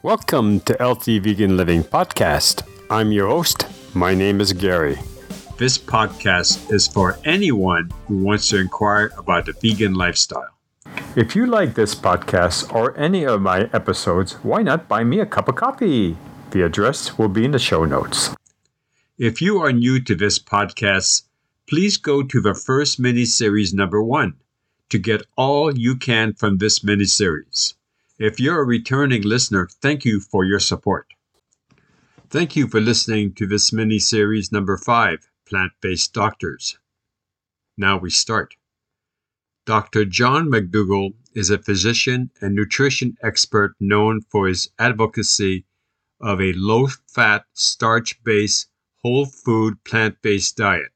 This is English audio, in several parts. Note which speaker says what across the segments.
Speaker 1: Welcome to Healthy Vegan Living Podcast. I'm your host. My name is Gary. This podcast is for anyone who wants to inquire about the vegan lifestyle. If you like this podcast or any of my episodes, why not buy me a cup of coffee? The address will be in the show notes. If you are new to this podcast, please go to the first mini-series number 1 to get all you can from this mini-series. If you're a returning listener, thank you for your support. Thank you for listening to this mini-series number 5, Plant-Based Doctors. Now we start. Dr. John McDougall is a physician and nutrition expert known for his advocacy of a low-fat, starch-based, whole food, plant-based diet.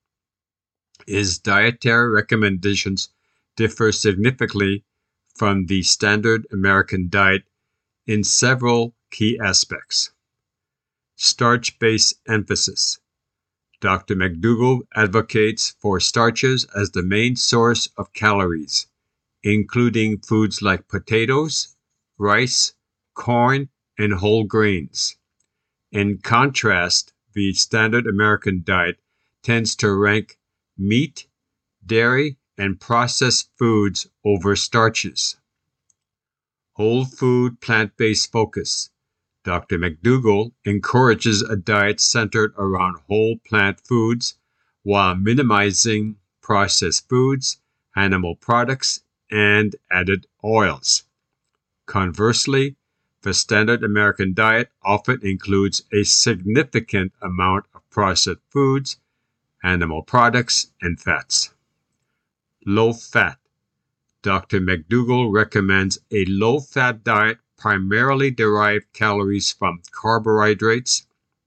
Speaker 1: His dietary recommendations differ significantly from the standard American diet in several key aspects. Starch-based emphasis. Dr. McDougall advocates for starches as the main source of calories, including foods like potatoes, rice, corn, and whole grains. In contrast, the standard American diet tends to rank meat, dairy, and processed foods over starches. Whole food, plant-based focus. Dr. McDougall encourages a diet centered around whole plant foods while minimizing processed foods, animal products, and added oils. Conversely, the standard American diet often includes a significant amount of processed foods, animal products, and fats. Low fat. Dr. McDougall recommends a low-fat diet primarily derived calories from carbohydrates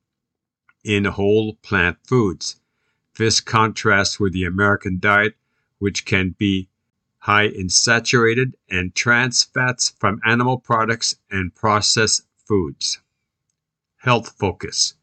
Speaker 1: in whole plant foods. This contrasts with the American diet, which can be high in saturated and trans fats from animal products and processed foods. Health focus.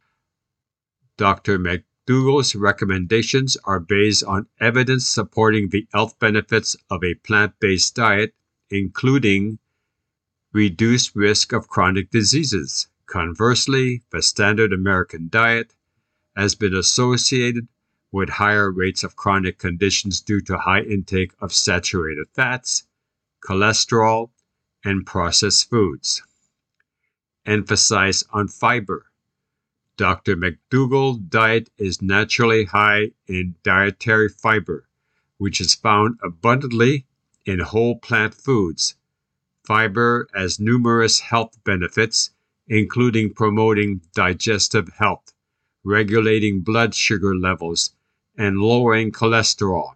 Speaker 1: Dr. McDougall's recommendations are based on evidence supporting the health benefits of a plant-based diet, including reduced risk of chronic diseases. Conversely, the standard American diet has been associated with higher rates of chronic conditions due to high intake of saturated fats, cholesterol, and processed foods. Emphasize on fiber. Dr. McDougall's diet is naturally high in dietary fiber, which is found abundantly in whole plant foods. Fiber has numerous health benefits, including promoting digestive health, regulating blood sugar levels, and lowering cholesterol.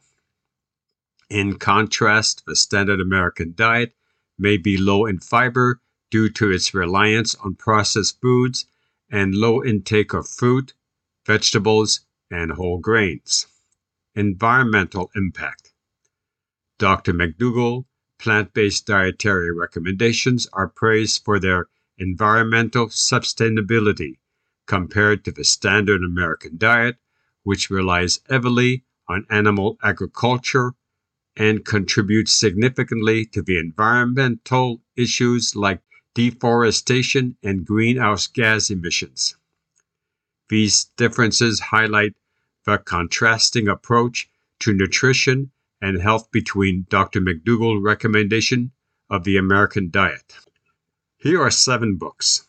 Speaker 1: In contrast, the standard American diet may be low in fiber due to its reliance on processed foods and low intake of fruit, vegetables, and whole grains. Environmental impact. Dr. McDougall plant-based dietary recommendations are praised for their environmental sustainability compared to the standard American diet, which relies heavily on animal agriculture and contributes significantly to the environmental issues like deforestation and greenhouse gas emissions. These differences highlight the contrasting approach to nutrition and health between Dr. McDougall's recommendation of the American diet. Here are 7 books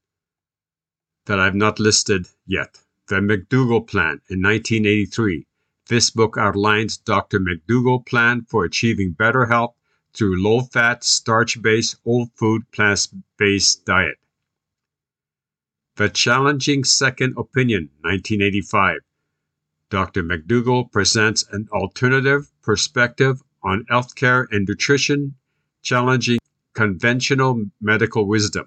Speaker 1: that I've not listed yet. The McDougall Plan in 1983. This book outlines Dr. McDougall's plan for achieving better health through low-fat, starch-based, whole food, plant-based diet. The Challenging Second Opinion, 1985. Dr. McDougall presents an alternative perspective on healthcare and nutrition, challenging conventional medical wisdom.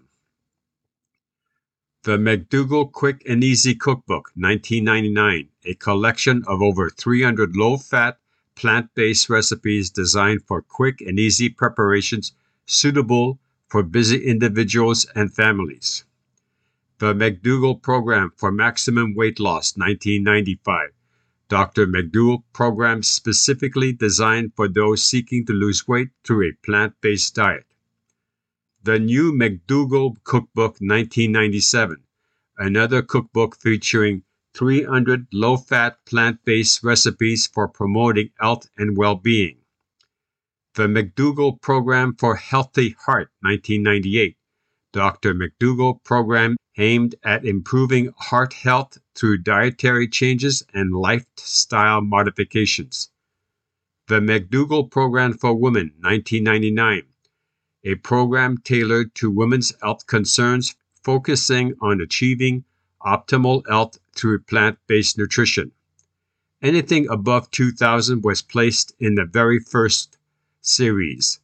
Speaker 1: The McDougall Quick and Easy Cookbook, 1999, a collection of over 300 low-fat, plant-based recipes designed for quick and easy preparations suitable for busy individuals and families. The McDougall Program for Maximum Weight Loss, 1995. Dr. McDougall program specifically designed for those seeking to lose weight through a plant-based diet. The New McDougall Cookbook 1997, another cookbook featuring 300 low-fat plant-based recipes for promoting health and well-being. The McDougall Program for Healthy Heart 1998, Dr. McDougall program aimed at improving heart health through dietary changes and lifestyle modifications. The McDougall Program for Women 1999, a program tailored to women's health concerns focusing on achieving optimal health through plant-based nutrition. Anything above 2000 was placed in the very first series.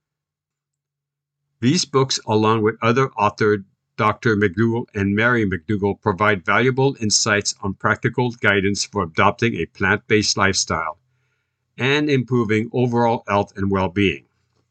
Speaker 1: These books, along with other authors Dr. McDougall and Mary McDougall, provide valuable insights on practical guidance for adopting a plant-based lifestyle and improving overall health and well-being.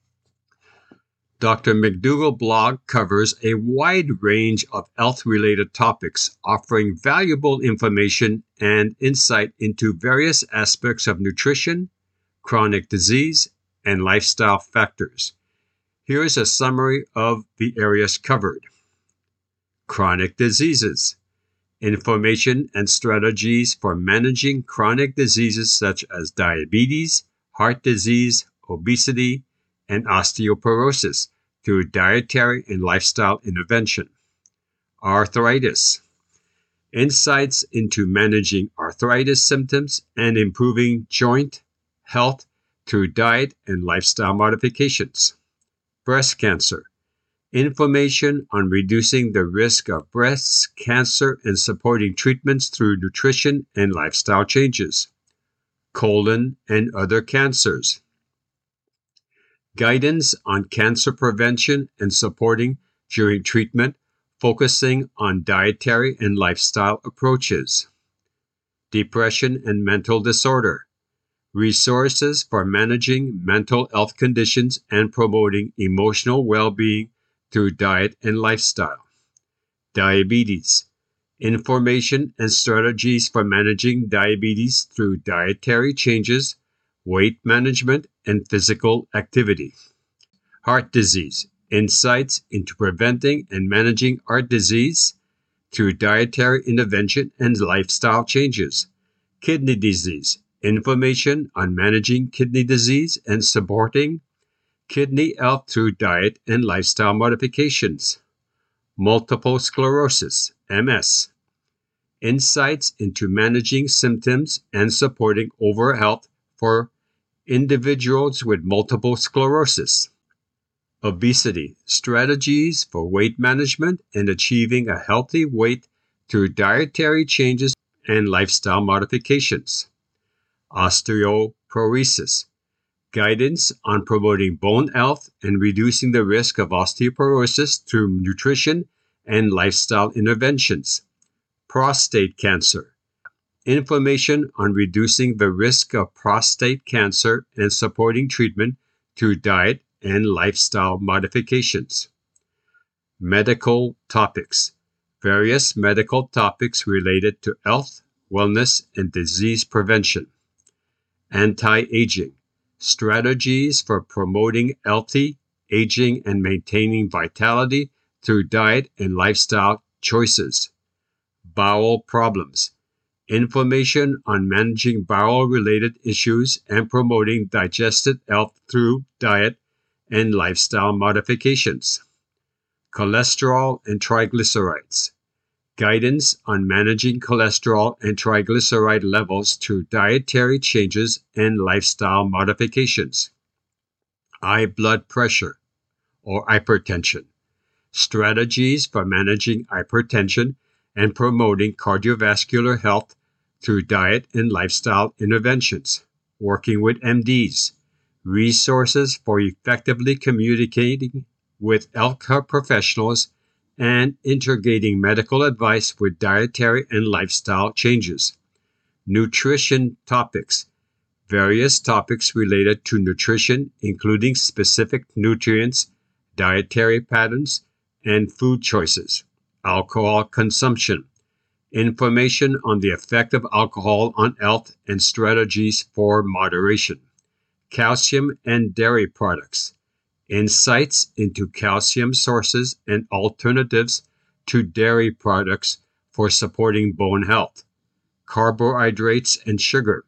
Speaker 1: Dr. McDougall blog covers a wide range of health-related topics, offering valuable information and insight into various aspects of nutrition, chronic disease, and lifestyle factors. Here is a summary of the areas covered. Chronic diseases. Information and strategies for managing chronic diseases such as diabetes, heart disease, obesity, and osteoporosis through dietary and lifestyle intervention. Arthritis. Insights into managing arthritis symptoms and improving joint health through diet and lifestyle modifications. Breast cancer. Information on reducing the risk of breast cancer and supporting treatments through nutrition and lifestyle changes. Colon and other cancers. Guidance on cancer prevention and supporting during treatment, focusing on dietary and lifestyle approaches. Depression and mental disorder. Resources for managing mental health conditions and promoting emotional well-being through diet and lifestyle. Diabetes. Information and strategies for managing diabetes through dietary changes, weight management, and physical activity. Heart disease. Insights into preventing and managing heart disease through dietary intervention and lifestyle changes. Kidney disease. Information on managing kidney disease and supporting kidney health through diet and lifestyle modifications. Multiple sclerosis, MS. Insights into managing symptoms and supporting overall health for individuals with multiple sclerosis. Obesity. Strategies for weight management and achieving a healthy weight through dietary changes and lifestyle modifications. Osteoporosis. Guidance on promoting bone health and reducing the risk of osteoporosis through nutrition and lifestyle interventions. Prostate cancer. Information on reducing the risk of prostate cancer and supporting treatment through diet and lifestyle modifications. Medical topics. Various medical topics related to health, wellness, and disease prevention. Anti-aging. Strategies for promoting healthy aging and maintaining vitality through diet and lifestyle choices. Bowel problems. Information on managing bowel-related issues and promoting digestive health through diet and lifestyle modifications. Cholesterol and triglycerides. Guidance on managing cholesterol and triglyceride levels through dietary changes and lifestyle modifications. High blood pressure or hypertension. Strategies for managing hypertension and promoting cardiovascular health through diet and lifestyle interventions. Working with MDs. Resources for effectively communicating with healthcare professionals and integrating medical advice with dietary and lifestyle changes. Nutrition topics. Various topics related to nutrition, including specific nutrients, dietary patterns, and food choices. Alcohol consumption. Information on the effect of alcohol on health and strategies for moderation. Calcium and dairy products. insights into calcium sources and alternatives to dairy products for supporting bone health, carbohydrates and sugar,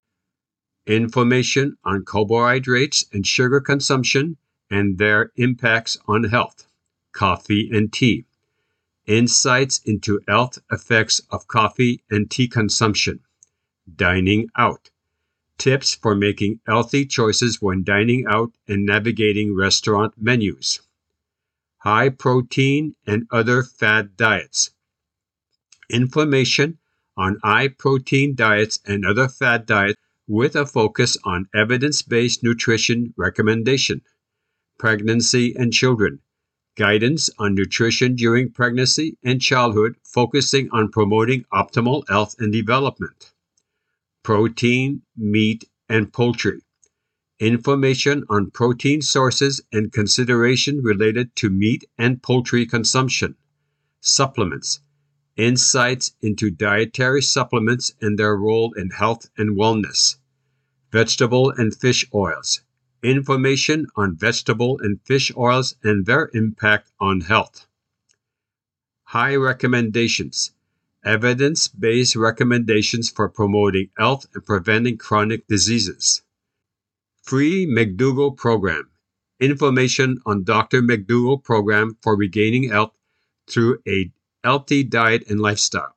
Speaker 1: information on carbohydrates and sugar consumption and their impacts on health, coffee and tea, insights into health effects of coffee and tea consumption, dining out, tips for making healthy choices when dining out and navigating restaurant menus, high protein and other fad diets, information on high protein diets and other fad diets with a focus on evidence-based nutrition recommendation, pregnancy and children, guidance on nutrition during pregnancy and childhood, focusing on promoting optimal health and development, protein, meat, and poultry, information on protein sources and consideration related to meat and poultry consumption, supplements, insights into dietary supplements and their role in health and wellness, vegetable and fish oils, information on vegetable and fish oils and their impact on health, high recommendations, evidence-based recommendations for promoting health and preventing chronic diseases, free McDougall program, information on Dr. McDougall program for regaining health through a healthy diet and lifestyle.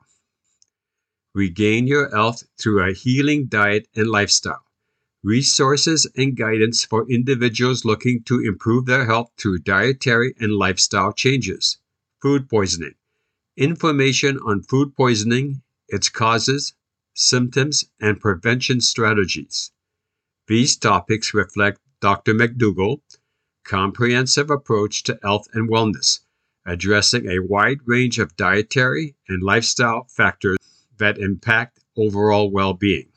Speaker 1: Regain your health through a healing diet and lifestyle. Resources and guidance for individuals looking to improve their health through dietary and lifestyle changes. Food poisoning. Information on food poisoning, its causes, symptoms, and prevention strategies. These topics reflect Dr. McDougall's comprehensive approach to health and wellness, addressing a wide range of dietary and lifestyle factors that impact overall well-being.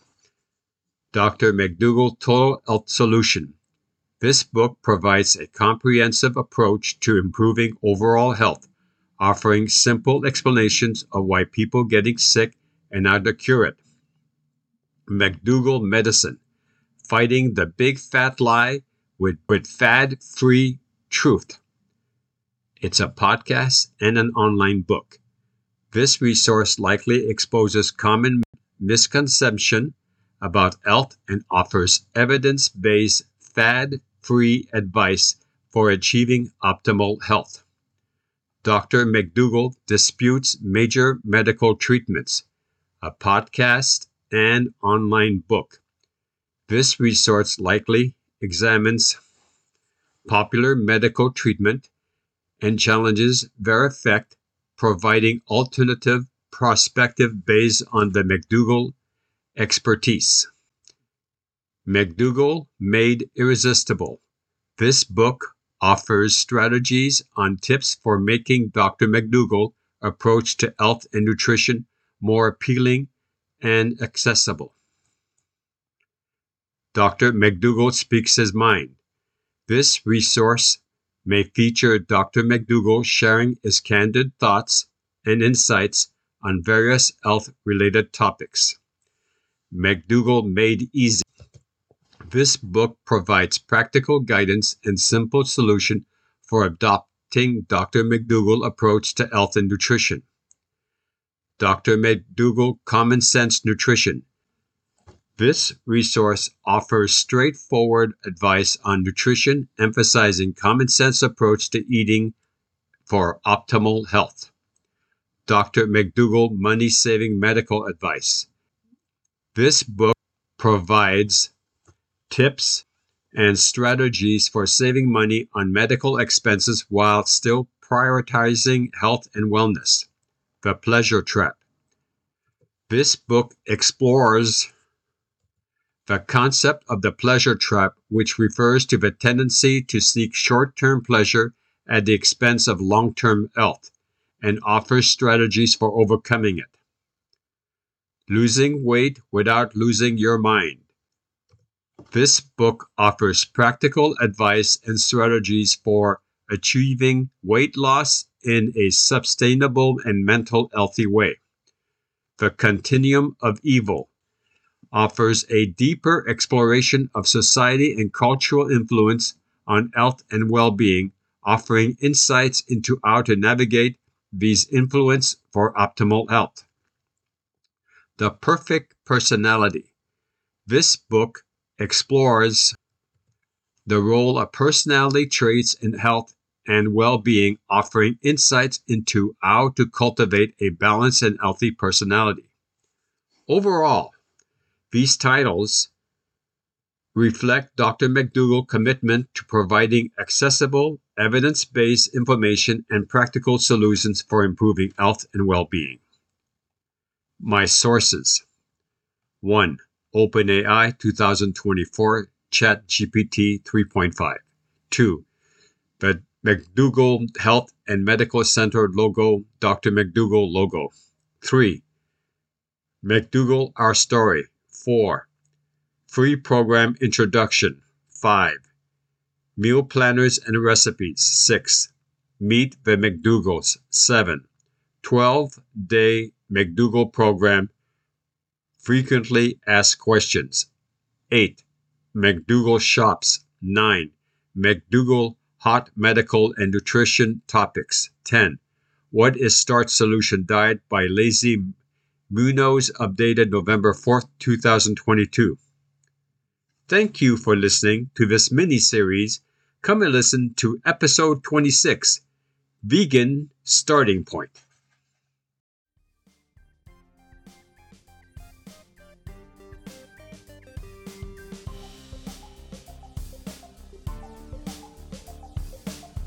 Speaker 1: Dr. McDougall Total Health Solution. This book provides a comprehensive approach to improving overall health, offering simple explanations of why people getting sick and how to cure it. McDougall Medicine. Fighting the Big Fat Lie with Fad-Free Truth. It's a podcast and an online book. This resource likely exposes common misconceptions about health and offers evidence-based, fad-free advice for achieving optimal health. Dr. McDougall Disputes Major Medical Treatments, a podcast and online book. This resource likely examines popular medical treatment and challenges their effect, providing alternative perspective based on the McDougall expertise. McDougall Made Irresistible. This book offers strategies on tips for making Dr. McDougall's approach to health and nutrition more appealing and accessible. Dr. McDougall Speaks His Mind. This resource may feature Dr. McDougall sharing his candid thoughts and insights on various health-related topics. McDougall Made Easy. This book provides practical guidance and simple solutions for adopting Dr. McDougall's approach to health and nutrition. Dr. McDougall Common Sense Nutrition. This resource offers straightforward advice on nutrition, emphasizing common sense approach to eating for optimal health. Dr. McDougall Money-Saving Medical Advice. This book provides tips and strategies for saving money on medical expenses while still prioritizing health and wellness. The Pleasure Trap. This book explores the concept of the pleasure trap, which refers to the tendency to seek short-term pleasure at the expense of long-term health, and offers strategies for overcoming it. Losing weight without losing your mind. This book offers practical advice and strategies for achieving weight loss in a sustainable and mental healthy way. The Continuum of Evil offers a deeper exploration of society and cultural influence on health and well-being, offering insights into how to navigate these influences for optimal health. The Perfect Personality. This book explores the role of personality traits in health and well-being, offering insights into how to cultivate a balanced and healthy personality. Overall, these titles reflect Dr. McDougall's commitment to providing accessible, evidence-based information and practical solutions for improving health and well-being. My sources. 1. OpenAI 2024 ChatGPT 3.5. 2. The McDougall Health and Medical Center logo, Dr. McDougall logo. 3. McDougall Our Story. 4. Free program introduction. 5. Meal planners and recipes. 6. Meet the McDougalls. 7. 12-day McDougall program. Frequently asked questions. 8. McDougall shops. 9. McDougall hot medical and nutrition topics. 10. What is Start Solution Diet by Lazy Munoz, updated November 4th, 2022. Thank you for listening to this mini-series. Come and listen to episode 26, Vegan Starting Point.